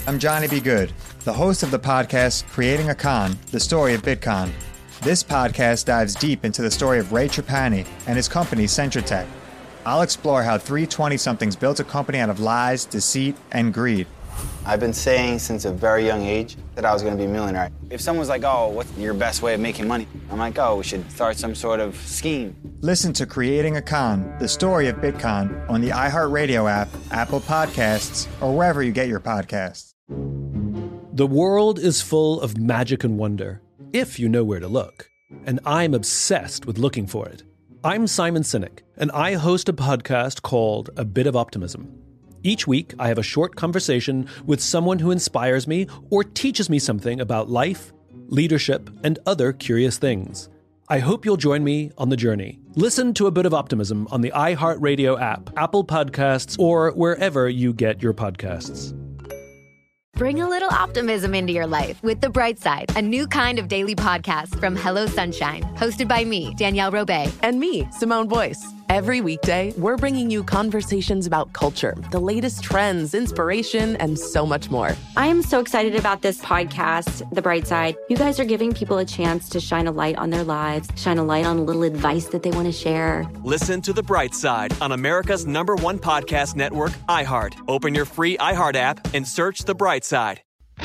I'm Johnny B. Good, the host of the podcast Creating a Con, the story of Bitcoin. This podcast dives deep into the story of Ray Trapani and his company Centratech. I'll explore how three 20-somethings built a company out of lies, deceit, and greed. I've been saying since a very young age that I was going to be a millionaire. If someone's like, oh, what's your best way of making money? I'm like, oh, we should start some sort of scheme. Listen to Creating a Con, the story of Bitcoin on the iHeartRadio app, Apple Podcasts, or wherever you get your podcasts. The world is full of magic and wonder, if you know where to look. And I'm obsessed with looking for it. I'm Simon Sinek, and I host a podcast called A Bit of Optimism. Each week, I have a short conversation with someone who inspires me or teaches me something about life, leadership, and other curious things. I hope you'll join me on the journey. Listen to A Bit of Optimism on the iHeartRadio app, Apple Podcasts, or wherever you get your podcasts. Bring a little optimism into your life with The Bright Side, a new kind of daily podcast from Hello Sunshine, hosted by me, Danielle Robay. And me, Simone Boyce. Every weekday, we're bringing you conversations about culture, the latest trends, inspiration, and so much more. I am so excited about this podcast, The Bright Side. You guys are giving people a chance to shine a light on their lives, shine a light on a little advice that they want to share. Listen to The Bright Side on America's #1 podcast network, iHeart. Open your free iHeart app and search The Bright Side.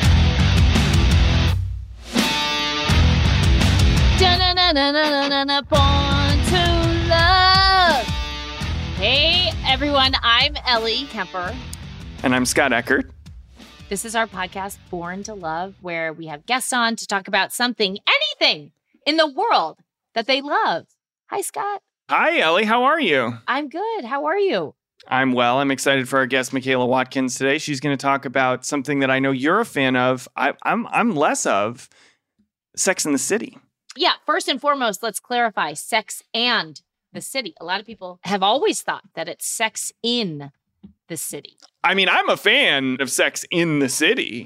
Born to love. Hey, everyone. I'm Ellie Kemper. And I'm Scott Eckert. This is our podcast, Born to Love, where we have guests on to talk about something, anything in the world that they love. Hi, Scott. Hi, Ellie. How are you? I'm good. How are you? I'm well. I'm excited for our guest, Michaela Watkins, today. She's going to talk about something that I know you're a fan of. I'm less of, Sex and the City. Yeah, first and foremost, let's clarify Sex and the City. A lot of people have always thought that it's Sex in the City. I mean, I'm a fan of Sex in the City.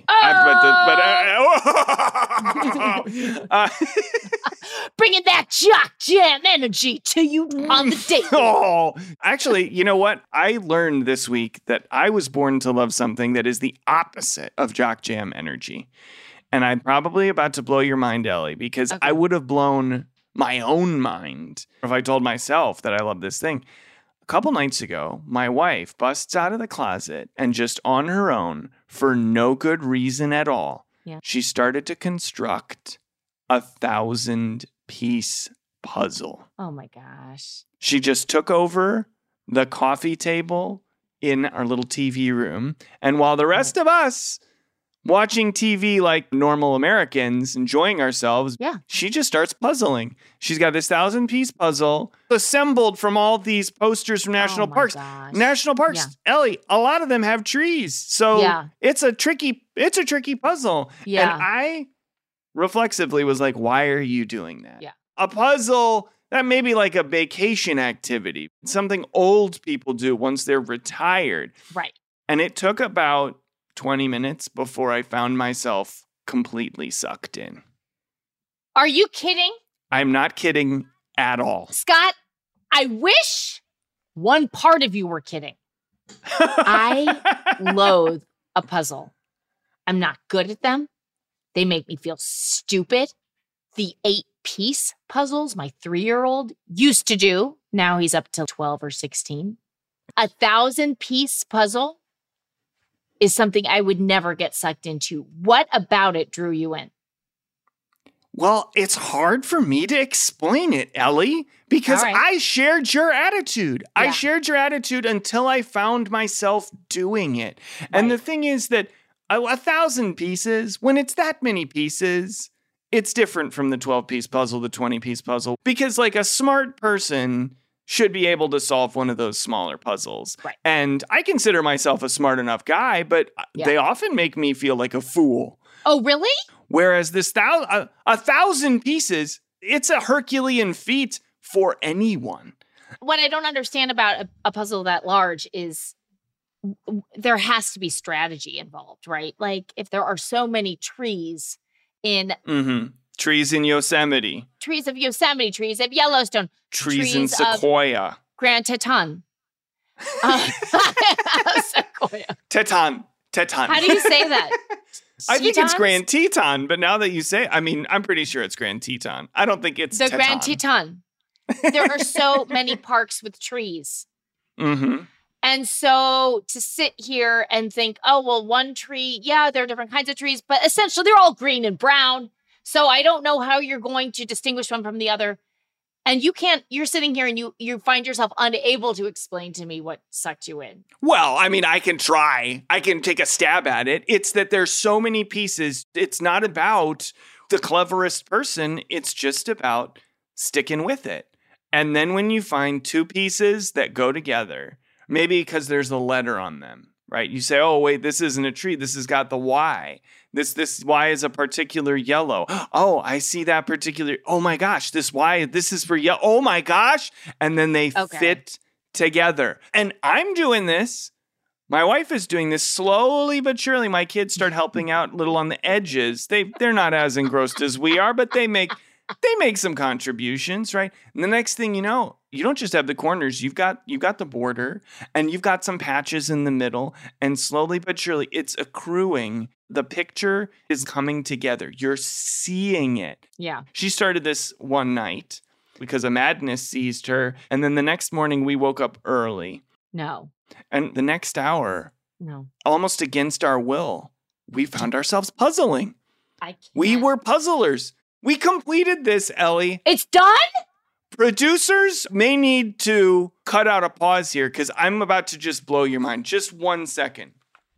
Bringing that jock jam energy to you on the date. Oh, actually, you know what? I learned this week that I was born to love something that is the opposite of jock jam energy. And I'm probably about to blow your mind, Ellie, because I would have blown my own mind if I told myself that I love this thing. A couple nights ago, my wife busts out of the closet and just on her own, for no good reason at all, she started to construct a 1,000-piece puzzle. Oh, my gosh. She just took over the coffee table in our little TV room. And while the rest of us watching TV like normal Americans, enjoying ourselves, she just starts puzzling. She's got this 1,000-piece puzzle assembled from all these posters from national parks. Gosh. National parks, Ellie, a lot of them have trees. So it's a tricky puzzle. Yeah. And I reflexively was like, why are you doing that? Yeah. A puzzle, that may be like a vacation activity, something old people do once they're retired. Right. And it took about 20 minutes before I found myself completely sucked in. Are you kidding? I'm not kidding at all. Scott, I wish one part of you were kidding. I loathe a puzzle. I'm not good at them. They make me feel stupid. The 8-piece puzzles my 3-year-old used to do. Now he's up to 12 or 16. A 1,000-piece puzzle is something I would never get sucked into. What about it drew you in? Well, it's hard for me to explain it, Ellie, because I shared your attitude. Yeah. I shared your attitude until I found myself doing it. Right. And the thing is that 1,000 pieces, when it's that many pieces, it's different from the 12-piece puzzle, the 20-piece puzzle, because like a smart person should be able to solve one of those smaller puzzles. Right. And I consider myself a smart enough guy, but they often make me feel like a fool. Oh, really? Whereas this 1,000 pieces, it's a Herculean feat for anyone. What I don't understand about a puzzle that large is there has to be strategy involved, right? Like if there are so many trees in... Trees in Yosemite. Trees of Yosemite, trees of Yellowstone. Trees in Sequoia. Grand Teton. Sequoia. Teton. How do you say that? I think it's Tetons? Grand Teton, but now that you say, I mean, I'm pretty sure it's Grand Teton. I don't think it's the Teton. Grand Teton. There are so many parks with trees. Mm-hmm. And so to sit here and think, oh, well, one tree, yeah, there are different kinds of trees, but essentially they're all green and brown. So I don't know how you're going to distinguish one from the other. And you're sitting here and you find yourself unable to explain to me what sucked you in. Well, I mean, I can try. I can take a stab at it. It's that there's so many pieces. It's not about the cleverest person. It's just about sticking with it. And then when you find two pieces that go together, maybe because there's a letter on them, right? You say, oh, wait, this isn't a tree. This has got the Y. This Y is a particular yellow. Oh, I see that particular. Oh my gosh, this Y, this is for yellow. Oh my gosh. And then they fit together. And I'm doing this. My wife is doing this slowly but surely. My kids start helping out a little on the edges. They're not as engrossed as we are, but they make some contributions, right? And the next thing you know, you don't just have the corners, you've got the border, and you've got some patches in the middle, and slowly but surely it's accruing. The picture is coming together. You're seeing it. Yeah. She started this one night because a madness seized her, and then the next morning we woke up early. No. And the next hour, almost against our will, we found ourselves puzzling. I can't. We were puzzlers. We completed this, Ellie. It's done? Producers may need to cut out a pause here because I'm about to just blow your mind. Just 1 second.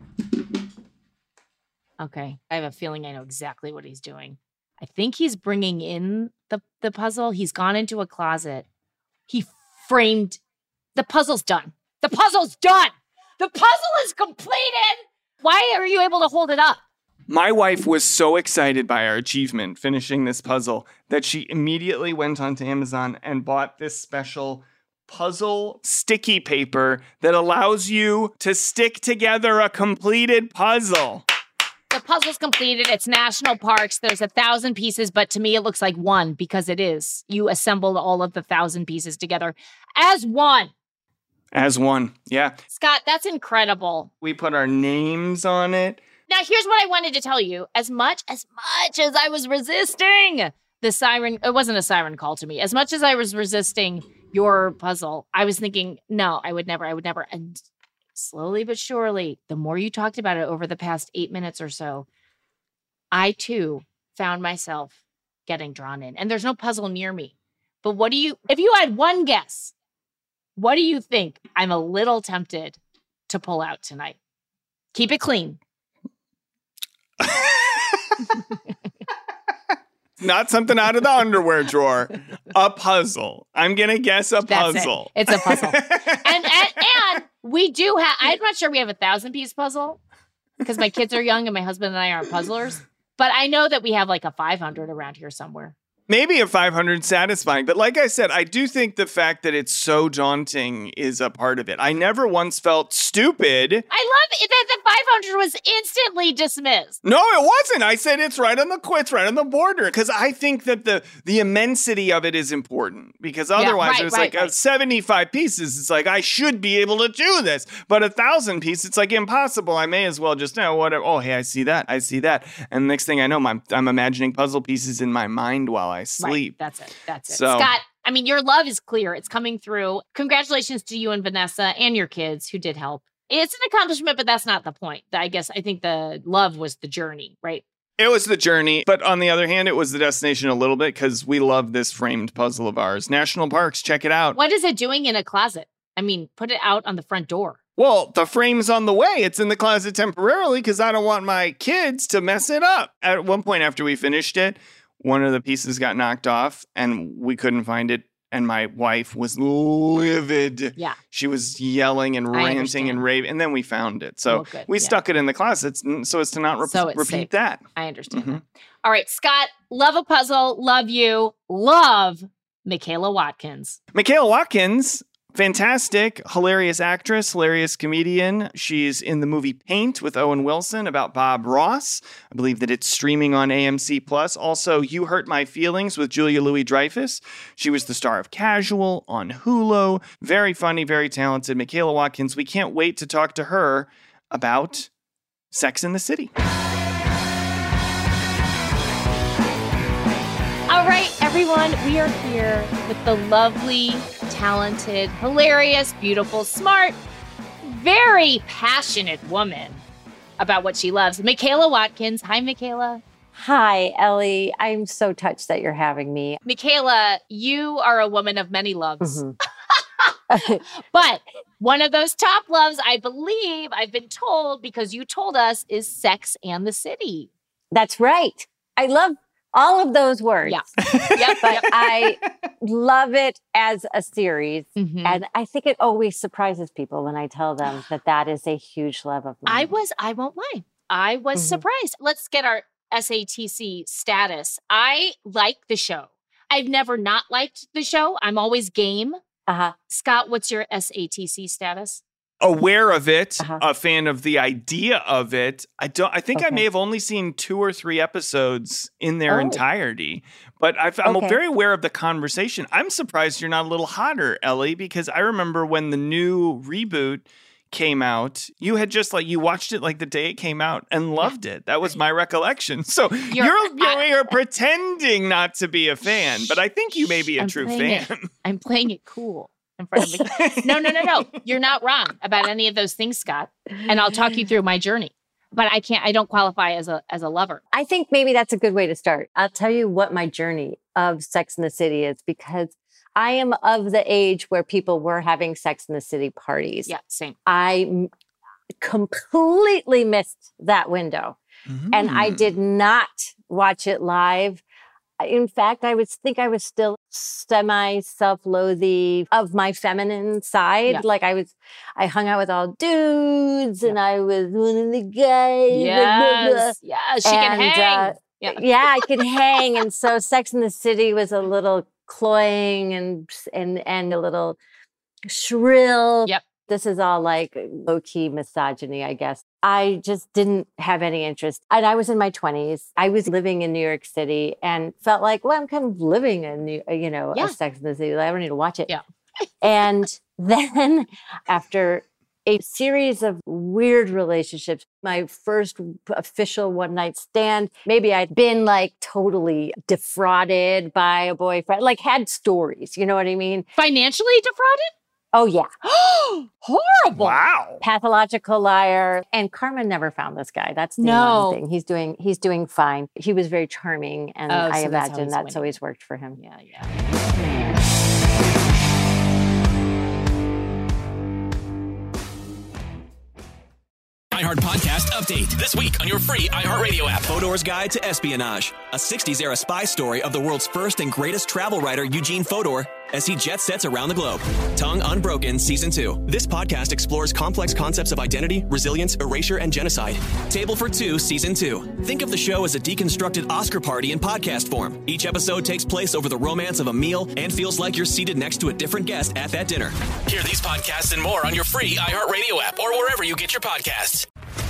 Okay. I have a feeling I know exactly what he's doing. I think he's bringing in the puzzle. He's gone into a closet. He framed. The puzzle's done. The puzzle's done. The puzzle is completed. Why are you able to hold it up? My wife was so excited by our achievement finishing this puzzle that she immediately went onto Amazon and bought this special puzzle sticky paper that allows you to stick together a completed puzzle. The puzzle's completed. It's national parks. There's 1,000 pieces, but to me it looks like one because it is. You assembled all of the 1,000 pieces together as one. As one, yeah. Scott, that's incredible. We put our names on it. Now, here's what I wanted to tell you. As much as I was resisting the siren, it wasn't a siren call to me. As much as I was resisting your puzzle, I was thinking, no, I would never. And slowly but surely, the more you talked about it over the past 8 minutes or so, I too found myself getting drawn in. And there's no puzzle near me. But if you had one guess, what do you think I'm a little tempted to pull out tonight? Keep it clean. Not something out of the underwear drawer. A puzzle. I'm going to guess a puzzle. It's a puzzle. and we do have, I'm not sure we have 1,000-piece puzzle because my kids are young and my husband and I aren't puzzlers. But I know that we have like a 500 around here somewhere. Maybe a 500 satisfying. But like I said, I do think the fact that it's so daunting is a part of it. I never once felt stupid. I love it that the 500 was instantly dismissed. No, it wasn't. I said it's right on the border. Because I think that the immensity of it is important. Because otherwise there's 75 pieces. It's like, I should be able to do this. But 1,000 pieces, it's like impossible. I may as well just, whatever. Oh, hey, I see that. And next thing I know, I'm imagining puzzle pieces in my mind while I sleep. Right. That's it. So, Scott, I mean, your love is clear. It's coming through. Congratulations to you and Vanessa and your kids who did help. It's an accomplishment, but that's not the point. I think the love was the journey, right? It was the journey. But on the other hand, it was the destination a little bit because we love this framed puzzle of ours. National Parks, check it out. What is it doing in a closet? I mean, put it out on the front door. Well, the frame's on the way. It's in the closet temporarily because I don't want my kids to mess it up. At one point after we finished it, one of the pieces got knocked off and we couldn't find it. And my wife was livid. Yeah. She was yelling and ranting and raving. And then we found it. So we stuck it in the closet so as to not repeat safe. that. I understand that. All right, Scott, love a puzzle. Love you. Love Michaela Watkins. Michaela Watkins. Fantastic, hilarious actress, hilarious comedian. She's in the movie Paint with Owen Wilson about Bob Ross. I believe that it's streaming on AMC+. Also, You Hurt My Feelings with Julia Louis-Dreyfus. She was the star of Casual on Hulu. Very funny, very talented. Michaela Watkins. We can't wait to talk to her about Sex and the City. All right, everyone, we are here with the lovely, talented, hilarious, beautiful, smart, very passionate woman about what she loves, Michaela Watkins. Hi, Michaela. Hi, Ellie. I'm so touched that you're having me. Michaela, you are a woman of many loves. Mm-hmm. But one of those top loves, I believe, I've been told, because you told us, is Sex and the City. That's right. I love all of those words. Yeah. But I love it as a series. Mm-hmm. And I think it always surprises people when I tell them that that is a huge love of mine. I won't lie. I was surprised. Let's get our SATC status. I like the show. I've never not liked the show. I'm always game. Scott, what's your SATC status? Aware of it, a fan of the idea of it. I think I may have only seen 2 or 3 episodes in their entirety, but I'm very aware of the conversation. I'm surprised you're not a little hotter, Ellie, because I remember when the new reboot came out, you had just you watched it like the day it came out and loved it. That was my recollection. So you're pretending not to be a fan, but I think you may be a true fan. I'm playing it cool in front of me. No. You're not wrong about any of those things, Scott. And I'll talk you through my journey. But I don't qualify as a lover. I think maybe that's a good way to start. I'll tell you what my journey of Sex and the City is, because I am of the age where people were having Sex and the City parties. Yeah, same. I completely missed that window. And I did not watch it live. In fact, I think I was still semi-self-loathing of my feminine side. Yeah. I hung out with all dudes and I was one of the guys. Yes, she can hang. Yeah, I could hang. And so Sex and the City was a little cloying and a little shrill. Yep. This is all low-key misogyny, I guess. I just didn't have any interest. And I was in my 20s. I was living in New York City and felt like, well, I'm kind of living in, a Sex and the City. I don't need to watch it. Yeah. And then after a series of weird relationships, my first official one-night stand, maybe I'd been totally defrauded by a boyfriend, had stories, you know what I mean? Financially defrauded? Oh, yeah. Horrible. Wow. Pathological liar. And Carmen never found this guy. That's the one thing. He's doing fine. He was very charming. And I imagine that's always worked for him. Yeah. iHeart Podcast Update. This week on your free iHeartRadio app. Fodor's Guide to Espionage. A 60s-era spy story of the world's first and greatest travel writer, Eugene Fodor, as he jet sets around the globe. Tongue Unbroken Season 2. This podcast explores complex concepts of identity, resilience, erasure, and genocide. Table for Two Season 2. Think of the show as a deconstructed Oscar party in podcast form. Each episode takes place over the romance of a meal and feels like you're seated next to a different guest at that dinner. Hear these podcasts and more on your free iHeartRadio app or wherever you get your podcasts.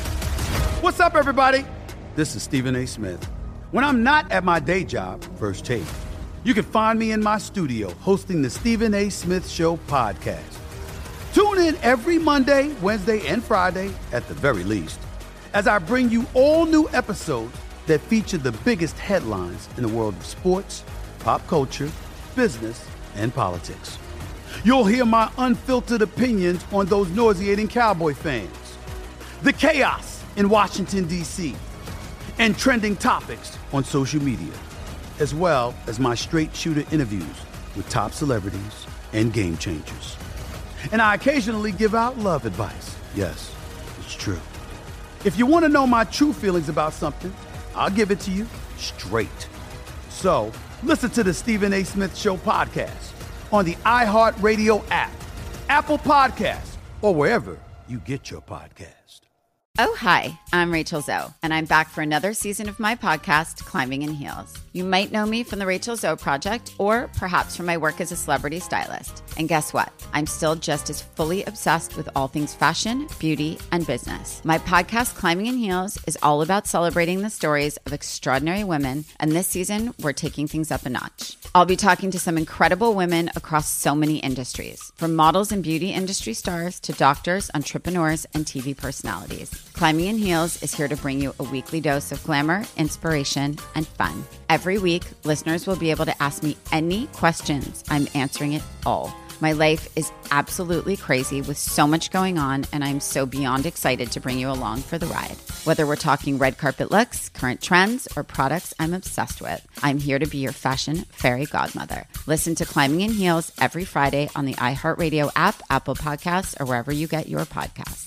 What's up, everybody? This is Stephen A. Smith. When I'm not at my day job, First Take, you can find me in my studio hosting the Stephen A. Smith Show podcast. Tune in every Monday, Wednesday, and Friday, at the very least, as I bring you all new episodes that feature the biggest headlines in the world of sports, pop culture, business, and politics. You'll hear my unfiltered opinions on those nauseating Cowboy fans, the chaos in Washington, D.C., and trending topics on social media, as well as my straight shooter interviews with top celebrities and game changers. And I occasionally give out love advice. Yes, it's true. If you want to know my true feelings about something, I'll give it to you straight. So listen to the Stephen A. Smith Show podcast on the iHeartRadio app, Apple Podcasts, or wherever you get your podcast. Oh, hi, I'm Rachel Zoe, and I'm back for another season of my podcast, Climbing in Heels. You might know me from the Rachel Zoe Project, or perhaps from my work as a celebrity stylist. And guess what? I'm still just as fully obsessed with all things fashion, beauty, and business. My podcast, Climbing in Heels, is all about celebrating the stories of extraordinary women, and this season, we're taking things up a notch. I'll be talking to some incredible women across so many industries, from models and beauty industry stars to doctors, entrepreneurs, and TV personalities. Climbing in Heels is here to bring you a weekly dose of glamour, inspiration, and fun. Every week, listeners will be able to ask me any questions. I'm answering it all. My life is absolutely crazy with so much going on, and I'm so beyond excited to bring you along for the ride. Whether we're talking red carpet looks, current trends, or products I'm obsessed with, I'm here to be your fashion fairy godmother. Listen to Climbing in Heels every Friday on the iHeartRadio app, Apple Podcasts, or wherever you get your podcasts.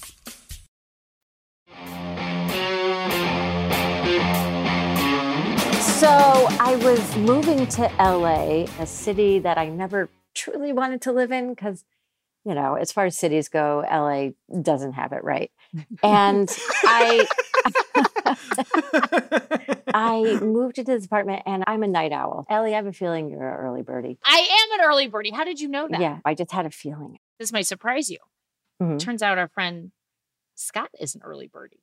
So I was moving to LA, a city that I never truly wanted to live in because, you know, as far as cities go, LA doesn't have it right. And I moved into this apartment, and I'm a night owl. Ellie, I have a feeling you're an early birdie. I am an early birdie. How did you know that? Yeah, I just had a feeling. This might surprise you. Mm-hmm. Turns out our friend Scott is an early birdie.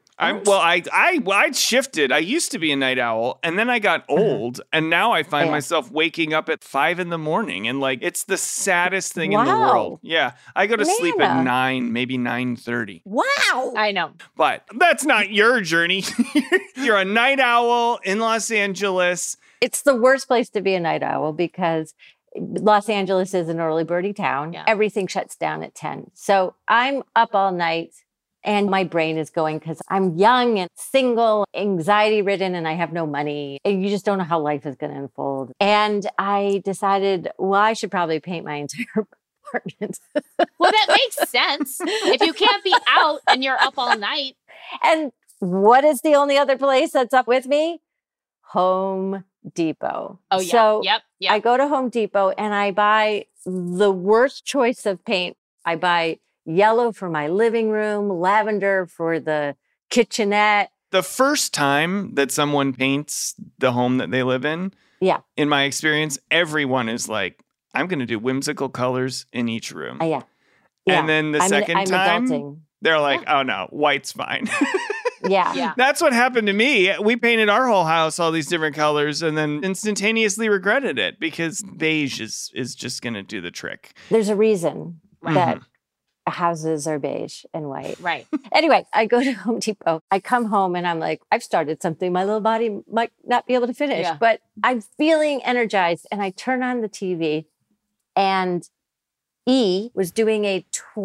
I shifted. I used to be a night owl, and then I got old, and now I find myself waking up at 5 a.m, and like it's the saddest thing in the world. Yeah, I go to sleep at 9, maybe 9:30. Wow, I know, but that's not your journey. You're a night owl in Los Angeles. It's the worst place to be a night owl because Los Angeles is an early birdie town. Yeah. Everything shuts down at 10, so I'm up all night. And my brain is going because I'm young and single, anxiety-ridden, and I have no money. And you just don't know how life is going to unfold. And I decided, well, I should probably paint my entire apartment. Well, that makes sense. If you can't be out and you're up all night. And what is the only other place that's up with me? Home Depot. Oh, yeah. So Yep. I go to Home Depot and I buy the worst choice of paint. I buy yellow for my living room, lavender for the kitchenette. The first time that someone paints the home that they live in, in my experience, everyone is like, I'm going to do whimsical colors in each room. Yeah. And then the second time, adulting. They're like, oh no, white's fine. Yeah. That's what happened to me. We painted our whole house all these different colors and then instantaneously regretted it because beige is just going to do the trick. There's a reason that houses are beige and white. Right. Anyway, I go to Home Depot. I come home and I'm like, I've started something my little body might not be able to finish, but I'm feeling energized. And I turn on the TV and E was doing a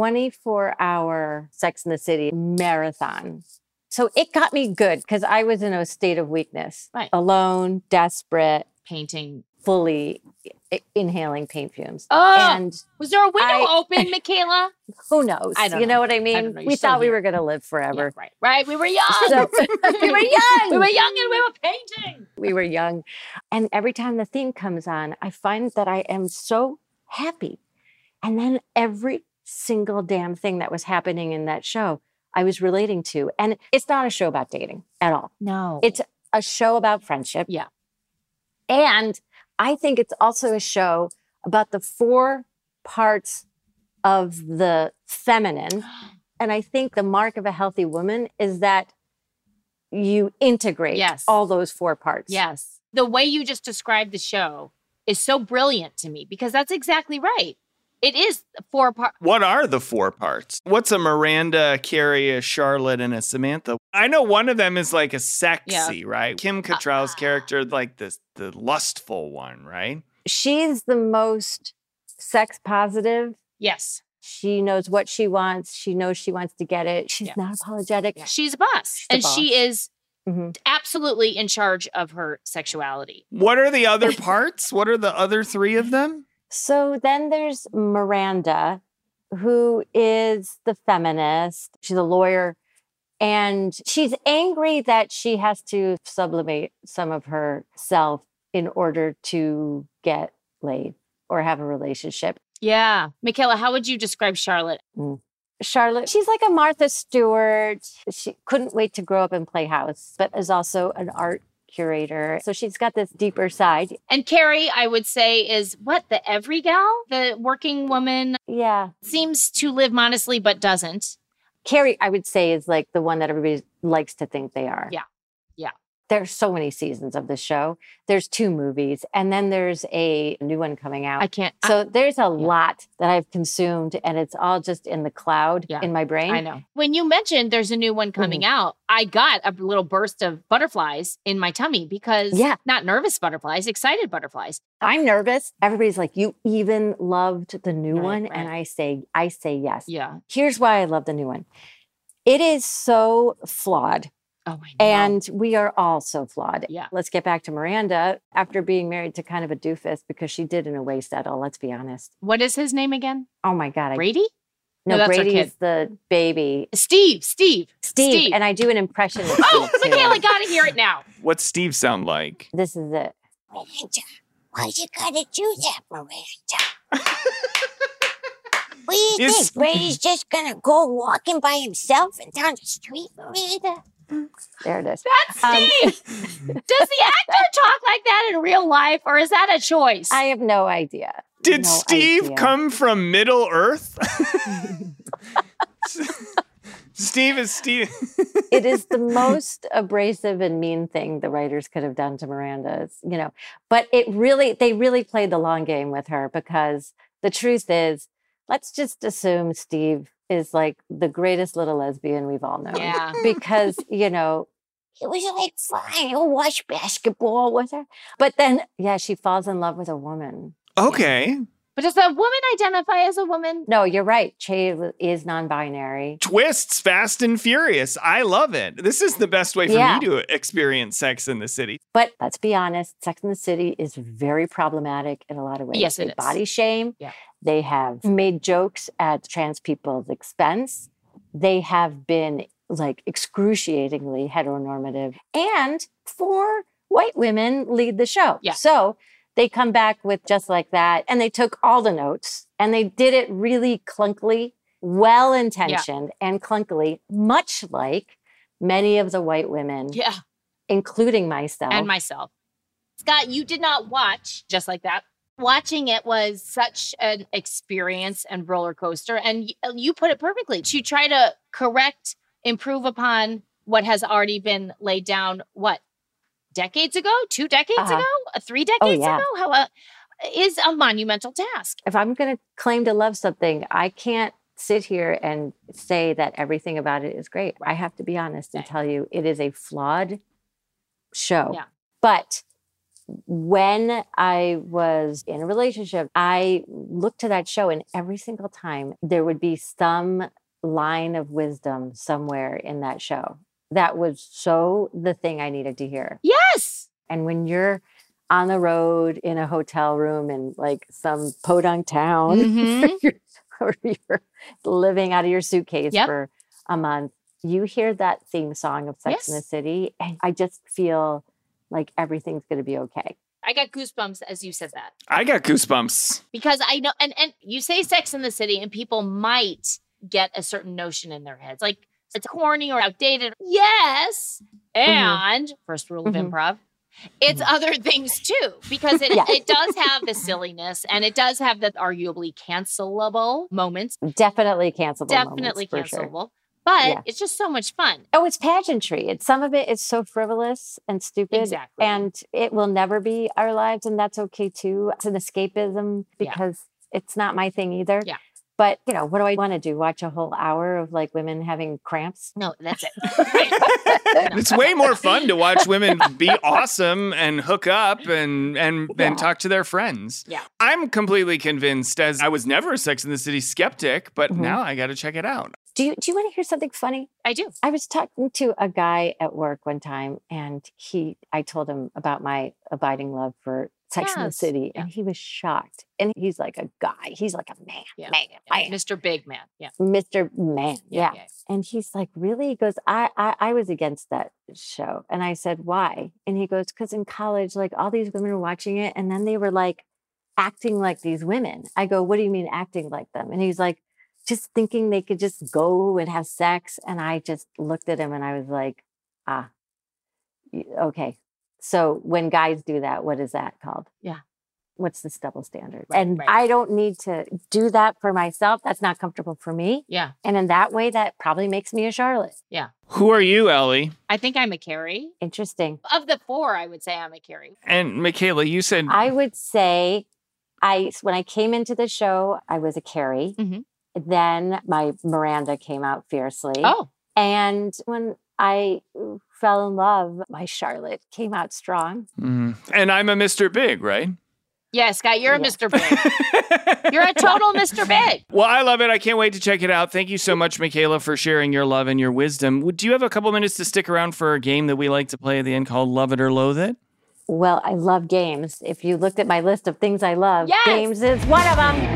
24-hour Sex and the City marathon. So it got me good because I was in a state of weakness, alone, desperate, painting, fully inhaling paint fumes. Oh, and was there a window open, Michaela? Who knows? I don't you know know. what I mean? We thought we were going to live forever. Yeah, right. We were young. So, we were young. We were young and we were painting. We were young. And every time the theme comes on, I find that I am so happy. And then every single damn thing that was happening in that show, I was relating to. And it's not a show about dating at all. No. It's a show about friendship. Yeah. And I think it's also a show about the 4 parts of the feminine. And I think the mark of a healthy woman is that you integrate all those 4 parts. Yes. The way you just described the show is so brilliant to me because that's exactly right. It is 4 parts. What are the 4 parts? What's a Miranda, a Carrie, a Charlotte, and a Samantha? I know one of them is like a sexy, right? Kim Cattrall's character, like the lustful one, right? She's the most sex positive. Yes. She knows what she wants. She knows she wants to get it. She's not apologetic. Yeah. She's a boss. She is absolutely in charge of her sexuality. What are the other parts? What are the other 3 of them? So then there's Miranda, who is the feminist. She's a lawyer. And she's angry that she has to sublimate some of herself in order to get laid or have a relationship. Yeah. Michaela, how would you describe Charlotte? Charlotte, she's like a Martha Stewart. She couldn't wait to grow up and play house, but is also an art curator. So she's got this deeper side. And Carrie, I would say, is the every gal? The working woman? Yeah. Seems to live modestly, but doesn't. Carrie, I would say, is like the one that everybody likes to think they are. Yeah. Yeah. There's so many seasons of the show. There's 2 movies, and then there's a new one coming out. I can't. So there's a lot that I've consumed, and it's all just in the cloud in my brain. I know. When you mentioned there's a new one coming out, I got a little burst of butterflies in my tummy because not nervous butterflies, excited butterflies. I'm nervous. Everybody's like, you even loved the new one? Right. And I say yes. Yeah. Here's why I love the new one. It is so flawed. Oh, I know. And we are all so flawed. Yeah. Let's get back to Miranda. After being married to kind of a doofus, because she did in a way settle, let's be honest. What is his name again? Oh my God. Brady? No, that's our Brady's kid. the baby. Steve. And I do an impression of Steve. Oh, too. Michaela, gotta hear it now. What's Steve sound like? This is it. Miranda, why you gotta do that, Miranda? What do you think? Brady's just gonna go walking by himself and down the street, Miranda? There it is. That's Steve. Does the actor talk like that in real life, or is that a choice? I have no idea. Did Steve come from Middle Earth? Steve is Steve. It is the most abrasive and mean thing the writers could have done to Miranda, but they really played the long game with her, because the truth is, let's just assume Steve is like the greatest little lesbian we've all known. Yeah. Because, It was like fine. He'll watch basketball with her. but then, she falls in love with a woman. Okay. But does the woman identify as a woman? No, you're right. Che is non-binary. Twists, Fast and Furious. I love it. This is the best way for me to experience Sex in the City. But let's be honest, Sex in the City is very problematic in a lot of ways. Yes, it They is. body shame. Yeah. They have made jokes at trans people's expense. They have been like excruciatingly heteronormative. And 4 white women lead the show. Yeah. So they come back with Just Like That, and they took all the notes, and they did it really clunkily, well-intentioned and clunkily, much like many of the white women, including myself. And myself. Scott, you did not watch Just Like That. Watching it was such an experience and roller coaster. And you put it perfectly. To try to improve upon what has already been laid down, decades ago? 2 decades ago? 3 decades ago? How is a monumental task. If I'm going to claim to love something, I can't sit here and say that everything about it is great. I have to be honest and tell you it is a flawed show. Yeah. But when I was in a relationship, I looked to that show, and every single time there would be some line of wisdom somewhere in that show. That was so the thing I needed to hear. Yes. And when you're on the road in a hotel room in like some podunk town, or you're living out of your suitcase for a month, you hear that theme song of Sex in the City, and I just feel like everything's going to be okay. I got goosebumps as you said that. I got goosebumps. Because I know, and you say Sex in the City, and people might get a certain notion in their heads. Like, it's corny or outdated. Yes. And first rule of improv, it's other things too, because it does have the silliness, and it does have the arguably cancelable moments. Definitely cancelable Definitely moments, for cancelable. sure. But it's just so much fun. Oh, it's pageantry. Some of it is so frivolous and stupid. Exactly. And it will never be our lives, and that's okay too. It's an escapism because it's not my thing either. Yeah. But, what do I want to do? Watch a whole hour of like women having cramps? No, that's it. It's way more fun to watch women be awesome and hook up and talk to their friends. Yeah. I'm completely convinced, as I was never a Sex in the City skeptic, but now I got to check it out. Do you want to hear something funny? I do. I was talking to a guy at work one time, and I told him about my abiding love for Sex in the City, and he was shocked. And he's like a guy. He's like a man. Mr. Big Man. Yeah. Mr. Man. Yeah. And he's like, really? He goes, I was against that show. And I said, why? And he goes, because in college, like all these women were watching it, and then they were like acting like these women. I go, what do you mean acting like them? And he's like, just thinking they could just go and have sex. And I just looked at him and I was like, okay. So when guys do that, what is that called? Yeah. what's this double standard? Right. I don't need to do that for myself. That's not comfortable for me. Yeah. And in that way, that probably makes me a Charlotte. Yeah. Who are you, Ellie? I think I'm a Carrie. Interesting. Of the four, I would say I'm a Carrie. And Michaela, you said... I would say when I came into the show, I was a Carrie. Mm-hmm. Then my Miranda came out fiercely. Oh. And when I fell in love, my Charlotte came out strong. Mm. And I'm a Mr. Big, right? Yeah, Scott, you're a Mr. Big. You're a total Mr. Big. Well, I love it. I can't wait to check it out. Thank you so much, Michaela, for sharing your love and your wisdom. Do you have a couple minutes to stick around for a game that we like to play at the end called Love It or Loathe It? Well, I love games. If you looked at my list of things I love, games is one of them.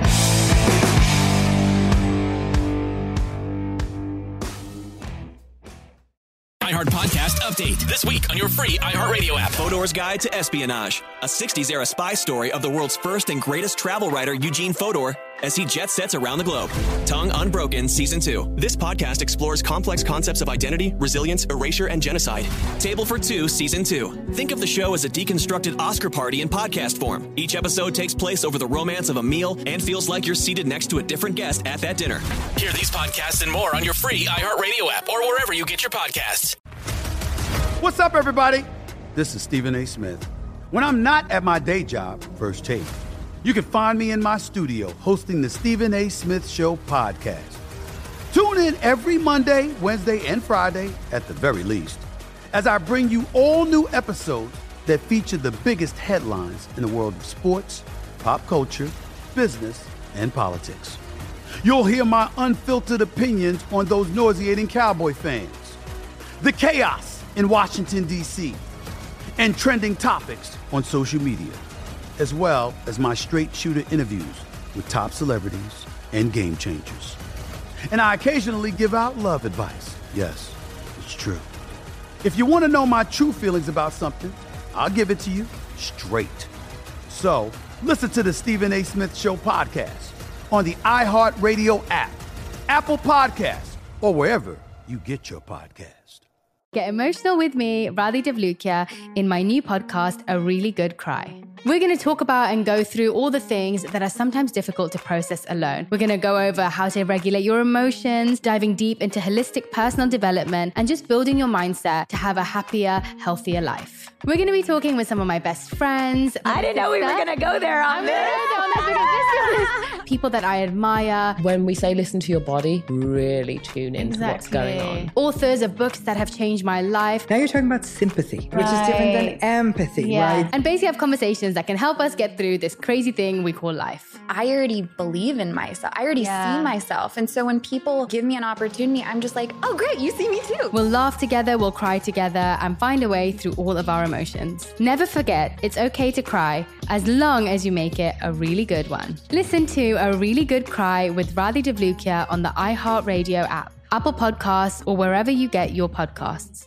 iHeart Podcast Update. This week on your free iHeartRadio app. Fodor's Guide to Espionage, a 60s-era spy story of the world's first and greatest travel writer, Eugene Fodor, as he jet sets around the globe. Tongue Unbroken Season 2. This podcast explores complex concepts of identity, resilience, erasure, and genocide. Table for Two Season 2. Think of the show as a deconstructed Oscar party in podcast form. Each episode takes place over the romance of a meal and feels like you're seated next to a different guest at that dinner. Hear these podcasts and more on your free iHeartRadio app or wherever you get your podcasts. What's up, everybody? This is Stephen A. Smith. When I'm not at my day job, First Take, you can find me in my studio hosting the Stephen A. Smith Show podcast. Tune in every Monday, Wednesday, and Friday, at the very least, as I bring you all new episodes that feature the biggest headlines in the world of sports, pop culture, business, and politics. You'll hear my unfiltered opinions on those nauseating Cowboy fans, the chaos in Washington, D.C., and trending topics on social media, as well as my straight shooter interviews with top celebrities and game changers. And I occasionally give out love advice. Yes, it's true. If you want to know my true feelings about something, I'll give it to you straight. So listen to the Stephen A. Smith Show podcast on the iHeartRadio app, Apple Podcasts, or wherever you get your podcast. Get emotional with me, Radhi Devlukia, in my new podcast, A Really Good Cry. We're going to talk about and go through all the things that are sometimes difficult to process alone. We're going to go over how to regulate your emotions, diving deep into holistic personal development, and just building your mindset to have a happier, healthier life. We're going to be talking with some of my best friends. I didn't know we were going to go there on this. People that I admire. When we say listen to your body, really tune into what's going on. Authors of books that have changed my life. Now you're talking about sympathy, which is different than empathy, right? And basically have conversations that can help us get through this crazy thing we call life. I already believe in myself. I already see myself. And so when people give me an opportunity, I'm just like, oh, great, you see me too. We'll laugh together, we'll cry together, and find a way through all of our emotions. Never forget, it's okay to cry, as long as you make it a really good one. Listen to A Really Good Cry with Radhi Devlukia on the iHeartRadio app, Apple Podcasts, or wherever you get your podcasts.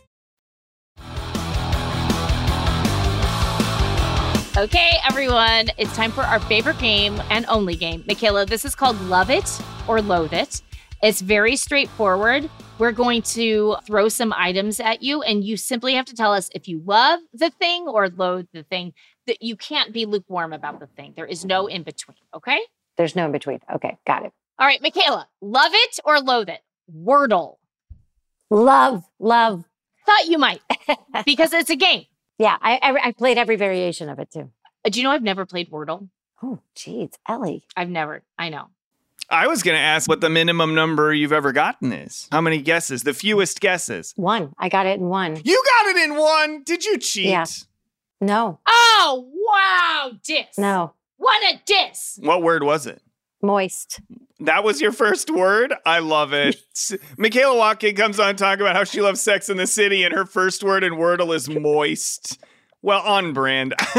Okay, everyone, it's time for our favorite game and only game. Michaela, this is called Love It or Loathe It. It's very straightforward. We're going to throw some items at you, and you simply have to tell us if you love the thing or loathe the thing. That you can't be lukewarm about the thing. There is no in between, okay? There's no in between. Okay, got it. All right, Michaela, love it or loathe it? Wordle. Love. Thought you might, because it's a game. Yeah, I played every variation of it too. Do you know I've never played Wordle? Oh, geez, Ellie. I know. I was going to ask what the minimum number you've ever gotten is. How many guesses? The fewest guesses. 1. I got it in 1. You got it in 1? Did you cheat? Yeah. No. Oh, wow, diss. No. What a diss. What word was it? Moist. That was your first word? I love it. Michaela Watkins comes on talking about how she loves Sex in the City, and her first word in Wordle is moist. Well, on brand. It's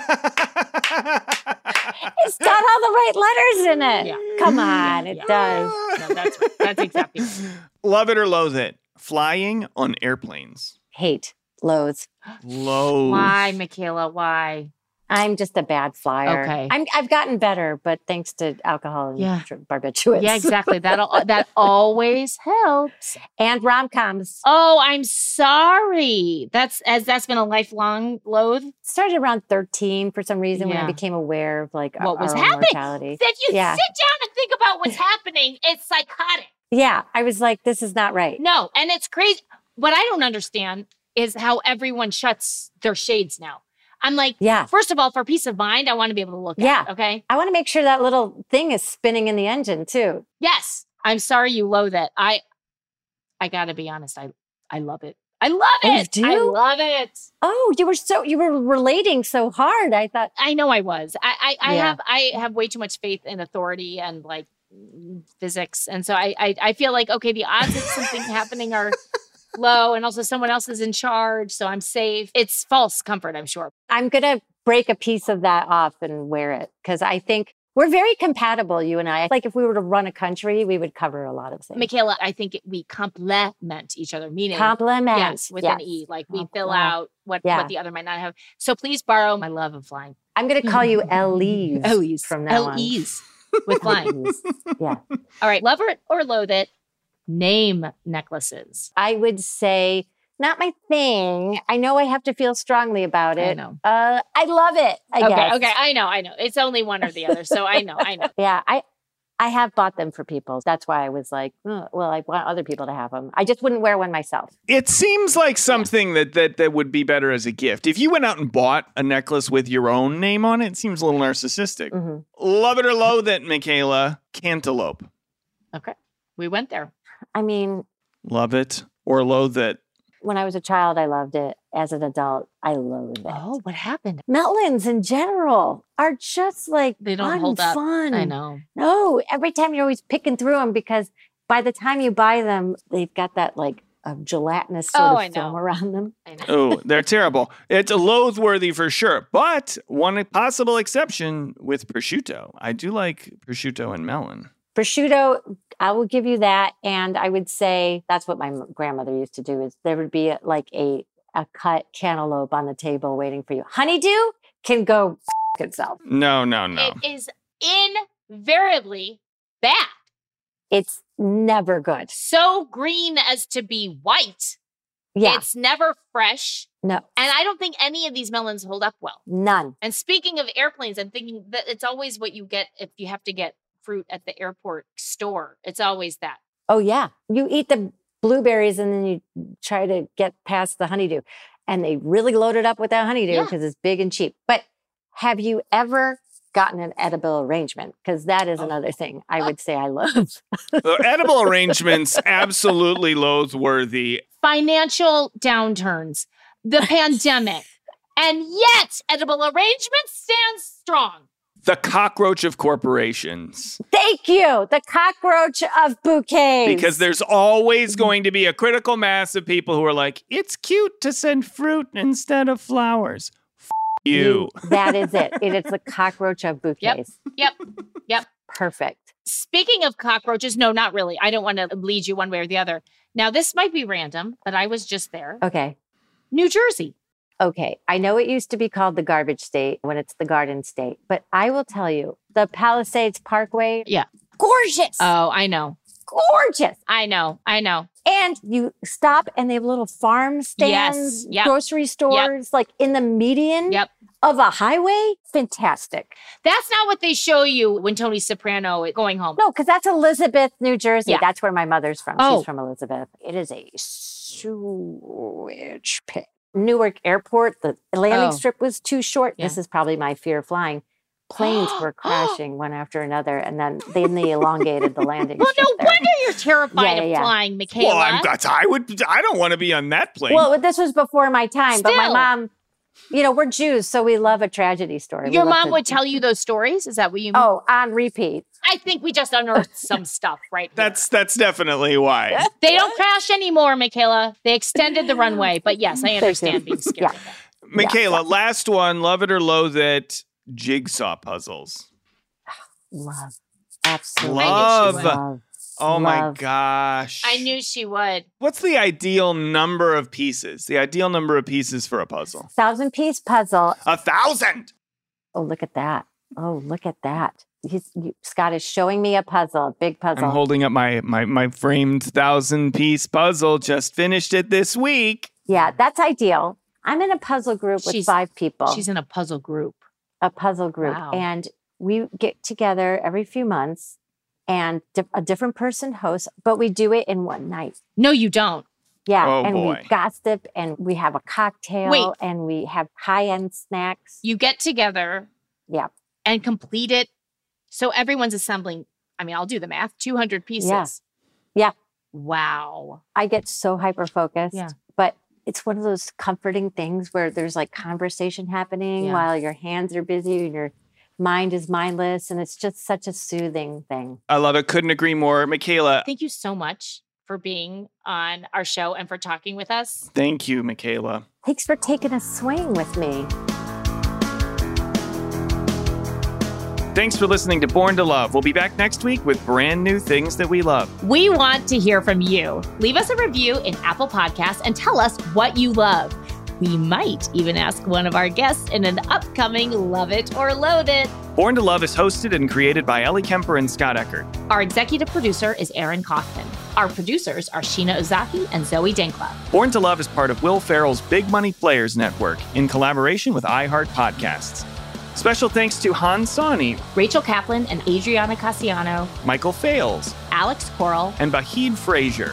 got all the right letters in it. Yeah. Come on, it does. No, that's right. That's exactly right. Love it or loathe it? Flying on airplanes. Hate. Loathe. Loathe. Why, Michaela? Why? I'm just a bad flyer. Okay. I've gotten better, but thanks to alcohol and barbiturates. Yeah, exactly. That always helps. And rom-coms. Oh, I'm sorry. That's been a lifelong loathe. Started around 13 for some reason when I became aware of like what was our own happening. mortality. If you sit down and think about what's happening, it's psychotic. Yeah, I was like, this is not right. No, and it's crazy. What I don't understand is how everyone shuts their shades now. I'm like, first of all, for peace of mind, I want to be able to look at it, okay? I want to make sure that little thing is spinning in the engine too. Yes. I'm sorry you loathe it. I got to be honest. I love it. I love it. You do? I love it. Oh, you were relating so hard. I thought. I know I was. I have way too much faith in authority and like physics. And so I feel like, okay, the odds of something happening are low, and also someone else is in charge, so I'm safe. It's false comfort, I'm sure. I'm going to break a piece of that off and wear it because I think we're very compatible, you and I. Like if we were to run a country, we would cover a lot of things. Michaela, I think we complement each other, meaning complement. Yes, with an E. Like we fill out what the other might not have. So please borrow my love of flying. I'm going to call you Elise. Elise from now on. Elise with flying. Yeah. All right, love it or loathe it. Name necklaces. I would say not my thing. I know I have to feel strongly about it. I know. I love it. I guess. Okay. I know. It's only one or the other. So I know. Yeah. I have bought them for people. That's why I was like, well, I want other people to have them. I just wouldn't wear one myself. It seems like something that would be better as a gift. If you went out and bought a necklace with your own name on it, it seems a little narcissistic. Mm-hmm. Love it or loathe it, Michaela. Cantaloupe. Okay. We went there. I mean, love it or loathe it. When I was a child, I loved it. As an adult, I loathe it. Oh, what happened? Melons in general are just like they don't hold up. Fun. I know. No, every time you're always picking through them because by the time you buy them, they've got that like a gelatinous sort of film around them. Oh, they're terrible. It's loathe-worthy for sure. But one possible exception with prosciutto. I do like prosciutto and melon. Prosciutto, I will give you that. And I would say that's what my grandmother used to do is there would be like a cut cantaloupe on the table waiting for you. Honeydew can go itself. No. It is invariably bad. It's never good. So green as to be white. Yeah. It's never fresh. No. And I don't think any of these melons hold up well. None. And speaking of airplanes, I'm thinking that it's always what you get if you have to get fruit at the airport store. It's always that. Oh, yeah. You eat the blueberries and then you try to get past the honeydew. And they really load it up with that honeydew because it's big and cheap. But have you ever gotten an edible arrangement? Because that is another thing I would say I love. Edible arrangements, absolutely loathe-worthy. Financial downturns, the pandemic, and yet edible arrangements stand strong. The cockroach of corporations. Thank you. The cockroach of bouquets. Because there's always going to be a critical mass of people who are like, it's cute to send fruit instead of flowers. You. That is it. It's the cockroach of bouquets. Yep. Perfect. Speaking of cockroaches, no, not really. I don't want to lead you one way or the other. Now, this might be random, but I was just there. Okay. New Jersey. Okay, I know it used to be called the garbage state when it's the garden state, but I will tell you, the Palisades Parkway, gorgeous. Oh, I know. Gorgeous. I know. And you stop and they have little farm stands, grocery stores, like in the median of a highway. Fantastic. That's not what they show you when Tony Soprano is going home. No, because that's Elizabeth, New Jersey. Yeah. That's where my mother's from. Oh. She's from Elizabeth. It is a sewage pit. Newark Airport, the landing strip was too short. Yeah. This is probably my fear of flying. Planes were crashing one after another, and then they elongated the landing strip. Well, no wonder you're terrified of flying, Michaela. Well, I don't want to be on that plane. Well, this was before my time, Still. but my mom, we're Jews, so we love a tragedy story. Your mom would tell you those stories? Is that what you mean? Oh, on repeat. I think we just unearthed some stuff right here. That's definitely why. They don't crash anymore, Michaela. They extended the runway, but yes, I understand being scared. Yeah. Michaela, last one, love it or loathe it, jigsaw puzzles. Love. Absolutely. Love. Oh my gosh. I knew she would. What's the ideal number of pieces? The ideal number of pieces for a puzzle? 1,000-piece puzzle. 1,000? Oh, look at that. Oh, look at that. Scott is showing me a puzzle, a big puzzle. I'm holding up my framed 1,000-piece puzzle. Just finished it this week. Yeah, that's ideal. I'm in a puzzle group with 5 people. She's in a puzzle group. A puzzle group. Wow. And we get together every few months and a different person hosts, but we do it in one night. No, you don't. Yeah, Oh, and boy. we gossip and we have a cocktail and we have high-end snacks. You get together. Yeah. And complete it. So everyone's assembling, I mean, I'll do the math, 200 pieces. Yeah. Wow. I get so hyper-focused. Yeah. But it's one of those comforting things where there's like conversation happening while your hands are busy and your mind is mindless. And it's just such a soothing thing. I love it. Couldn't agree more. Michaela. Thank you so much for being on our show and for talking with us. Thank you, Michaela. Thanks for taking a swing with me. Thanks for listening to Born to Love. We'll be back next week with brand new things that we love. We want to hear from you. Leave us a review in Apple Podcasts and tell us what you love. We might even ask one of our guests in an upcoming Love It or Loathe It. Born to Love is hosted and created by Ellie Kemper and Scott Eckert. Our executive producer is Aaron Kaufman. Our producers are Sheena Ozaki and Zoe Denkla. Born to Love is part of Will Ferrell's Big Money Players Network in collaboration with iHeart Podcasts. Special thanks to Han Sani, Rachel Kaplan and Adriana Cassiano, Michael Fales, Alex Coral, and Bahid Frazier.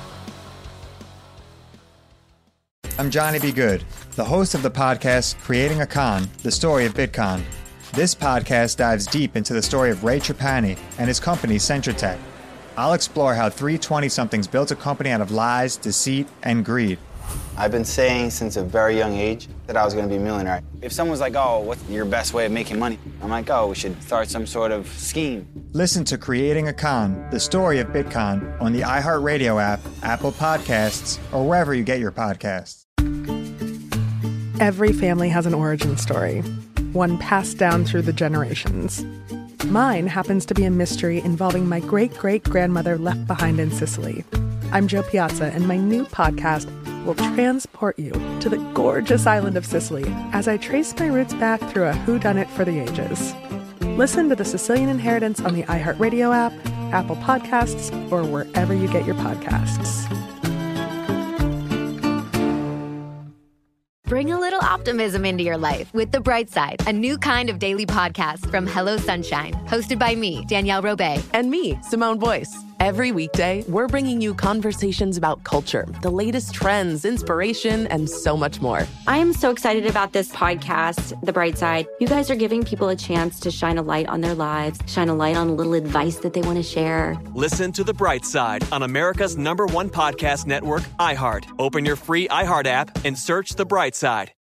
I'm Johnny B. Good, the host of the podcast Creating a Con, the story of Bitcon. This podcast dives deep into the story of Ray Trapani and his company, Centratech. I'll explore how 3 20-somethings built a company out of lies, deceit, and greed. I've been saying since a very young age that I was going to be a millionaire. If someone's like, oh, what's your best way of making money? I'm like, oh, we should start some sort of scheme. Listen to Creating a Con, the story of Bitcon, on the iHeartRadio app, Apple Podcasts, or wherever you get your podcasts. Every family has an origin story, one passed down through the generations. Mine happens to be a mystery involving my great-great-grandmother left behind in Sicily. I'm Jo Piazza, and my new podcast will transport you to the gorgeous island of Sicily as I trace my roots back through a whodunit for the ages. Listen to The Sicilian Inheritance on the iHeartRadio app, Apple Podcasts, or wherever you get your podcasts. Bring a little optimism into your life with The Bright Side, a new kind of daily podcast from Hello Sunshine, hosted by me, Danielle Robay. And me, Simone Boyce. Every weekday, we're bringing you conversations about culture, the latest trends, inspiration, and so much more. I am so excited about this podcast, The Bright Side. You guys are giving people a chance to shine a light on their lives, shine a light on a little advice that they want to share. Listen to The Bright Side on America's #1 podcast network, iHeart. Open your free iHeart app and search The Bright Side.